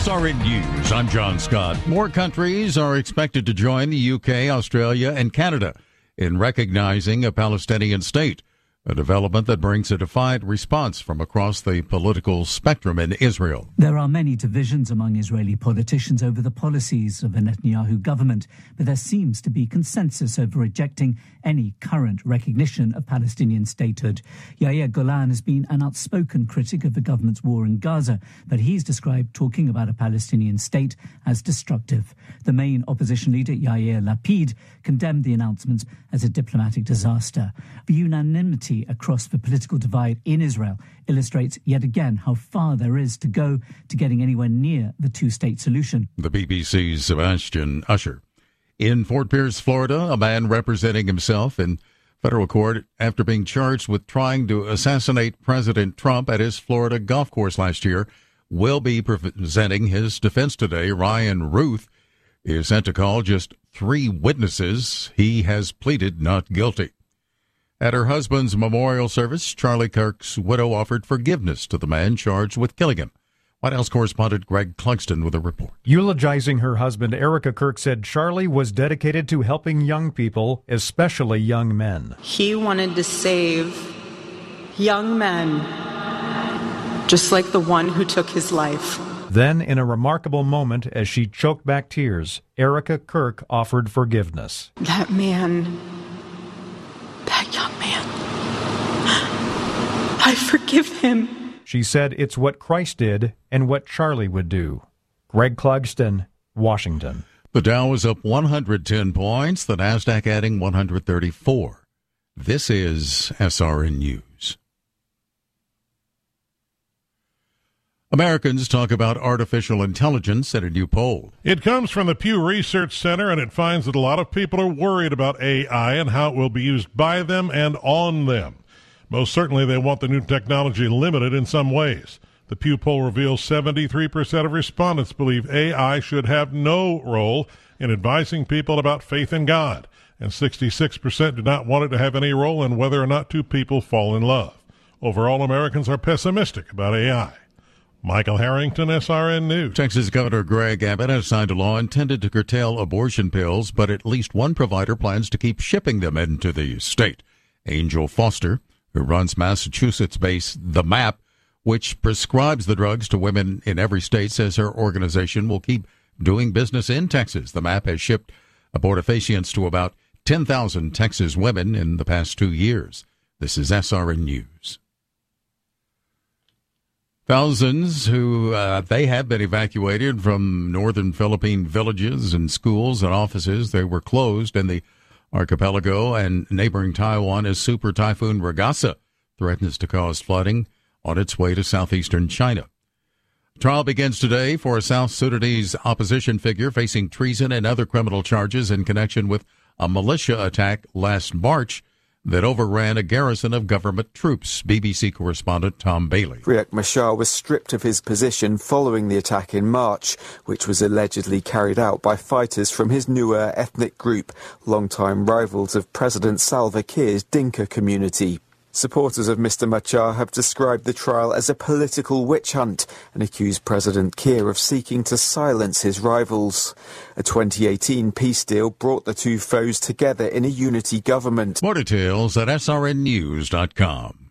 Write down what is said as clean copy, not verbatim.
SRN News, I'm John Scott. More countries are expected to join the UK, Australia, and Canada in recognizing a Palestinian state, a development that brings a defiant response from across the political spectrum in Israel. There are many divisions among Israeli politicians over the policies of the Netanyahu government, but there seems to be consensus over rejecting any current recognition of Palestinian statehood. Yair Golan has been an outspoken critic of the government's war in Gaza, but he's described talking about a Palestinian state as destructive. The main opposition leader, Yair Lapid, condemned the announcements as a diplomatic disaster. The unanimity across the political divide in Israel illustrates yet again how far there is to go to getting anywhere near the two-state solution. The BBC's Sebastian Usher. In Fort Pierce, Florida, a man representing himself in federal court after being charged with trying to assassinate President Trump at his Florida golf course last year will be presenting his defense today. Ryan Ruth is set to call just 3 witnesses. He has pleaded not guilty. At her husband's memorial service, Charlie Kirk's widow offered forgiveness to the man charged with killing him. White House correspondent Greg Clugston with a report. Eulogizing her husband, Erica Kirk said Charlie was dedicated to helping young people, especially young men. He wanted to save young men, just like the one who took his life. Then, in a remarkable moment, as she choked back tears, Erica Kirk offered forgiveness. That man, that young man, I forgive him. She said it's what Christ did and what Charlie would do. Greg Clugston, Washington. The Dow is up 110 points, the Nasdaq adding 134. This is SRN News. Americans talk about artificial intelligence at a new poll. It comes from the Pew Research Center, and it finds that a lot of people are worried about AI and how it will be used by them and on them. Most certainly, they want the new technology limited in some ways. The Pew poll reveals 73% of respondents believe AI should have no role in advising people about faith in God, and 66% do not want it to have any role in whether or not two people fall in love. Overall, Americans are pessimistic about AI. Michael Harrington, SRN News. Texas Governor Greg Abbott has signed a law intended to curtail abortion pills, but at least one provider plans to keep shipping them into the state. Angel Foster, who runs Massachusetts-based The MAP, which prescribes the drugs to women in every state, says her organization will keep doing business in Texas. The MAP has shipped abortifacients to about 10,000 Texas women in the past 2 years. This is SRN News. Thousands who they have been evacuated from northern Philippine villages and schools and offices. They were closed in the archipelago and neighboring Taiwan as Super Typhoon Ragasa threatens to cause flooding on its way to southeastern China. Trial begins today for a South Sudanese opposition figure facing treason and other criminal charges in connection with a militia attack last March that overran a garrison of government troops. BBC correspondent Tom Bailey. Riek Machar was stripped of his position following the attack in March, which was allegedly carried out by fighters from his Nuer ethnic group, longtime rivals of President Salva Kiir's Dinka community. Supporters of Mr. Machar have described the trial as a political witch hunt and accused President Kiir of seeking to silence his rivals. A 2018 peace deal brought the two foes together in a unity government. More details at srnnews.com.